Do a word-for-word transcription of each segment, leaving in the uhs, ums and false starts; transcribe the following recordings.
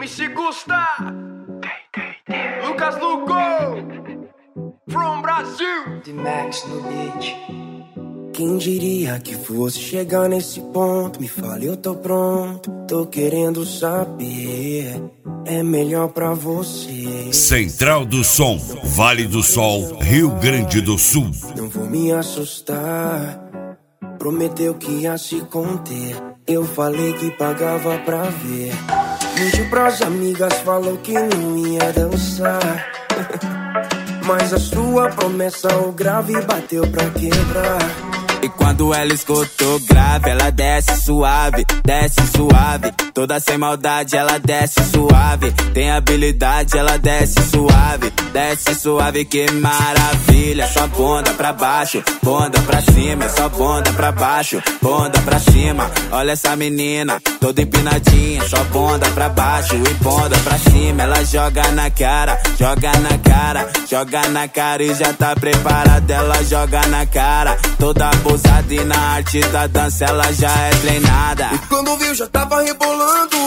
M C Gusta, Lucas Lugo, from Brasil, The Max no beat. Quem diria que fosse chegar nesse ponto? Me fale, eu tô pronto. Tô querendo saber. É melhor pra você. Central do Som, Vale do Sol, Rio Grande do Sul. Não vou me assustar. Prometeu que ia se conter. Eu falei que pagava pra ver. Mentiu pras amigas, falou que não ia dançar. Mas a sua promessa, o grave bateu pra quebrar. E quando ela escutou grave, ela desce suave, desce suave. Toda sem maldade, ela desce suave. Tem habilidade, ela desce suave, desce suave, que maravilha. Só bunda pra baixo, bunda pra cima. Só bunda pra baixo, bunda pra cima. Olha essa menina, toda empinadinha. Só bunda pra baixo e bunda pra cima. Ela joga na cara, joga na cara, joga na cara e já tá preparada. Ela joga na cara, toda abusada, e na arte da dança ela já é treinada. E quando viu já tava rebolando.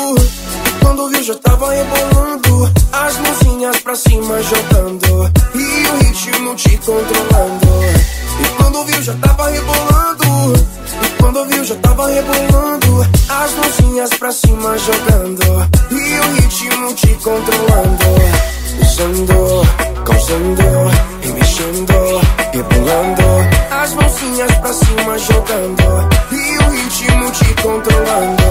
E quando viu já tava rebolando. As mãozinhas pra cima jogando. E o ritmo te controlando. E quando viu já tava rebolando. E quando viu já tava rebolando. As mãozinhas pra cima jogando. E o ritmo te controlando. Usando, causando, e mexendo, rebolando. As mãozinhas pra cima jogando. E o ritmo te controlando.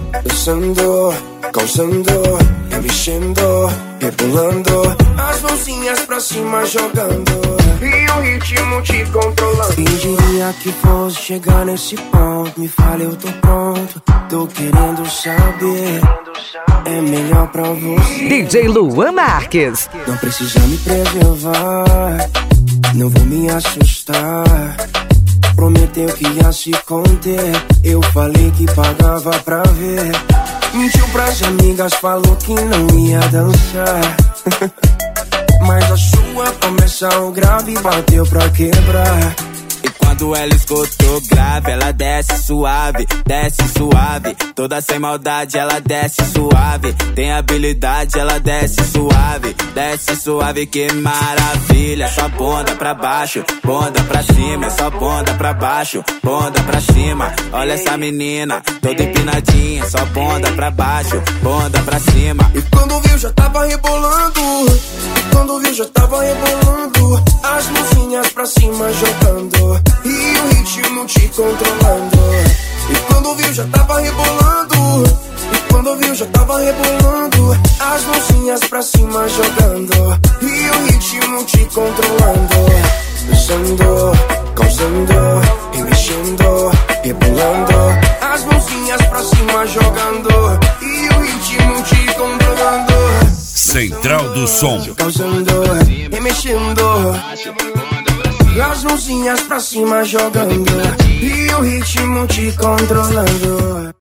Usando, causando, e mexendo, rebolando. As mãozinhas pra cima jogando. E o ritmo te controlando. Quem diria que fosse chegar nesse ponto? Me fale, eu tô pronto. Tô querendo saber. É melhor pra você. D J Luan Marques. Não precisa me preservar. Não vou me assustar. Prometeu que ia se conter. Eu falei que pagava pra ver. Mentiu pras amigas, falou que não ia dançar. Mas a sua promessa, o grave bateu pra quebrar. E quando ela escutou grave, ela desce suave, desce suave. Toda sem maldade, ela desce suave. Tem habilidade, ela desce suave, desce suave, que maravilha. Só bunda pra baixo, bunda pra cima. Só bunda pra baixo, bunda pra cima. Olha essa menina, toda empinadinha. Só bunda pra baixo, bunda pra cima. E quando viu já tava rebolando. E quando viu já tava rebolando. As mãozinhas pra cima jogando. E o ritmo te controlando. E quando viu já tava rebolando. E quando viu já tava rebolando. As mãozinhas pra cima jogando. E o ritmo te controlando. Usando, causando, e mexendo, rebolando. As mãozinhas pra cima jogando. E o ritmo te controlando. Central do Som, Causando, e mexendo. As mãozinhas pra cima jogando. E o ritmo te controlando.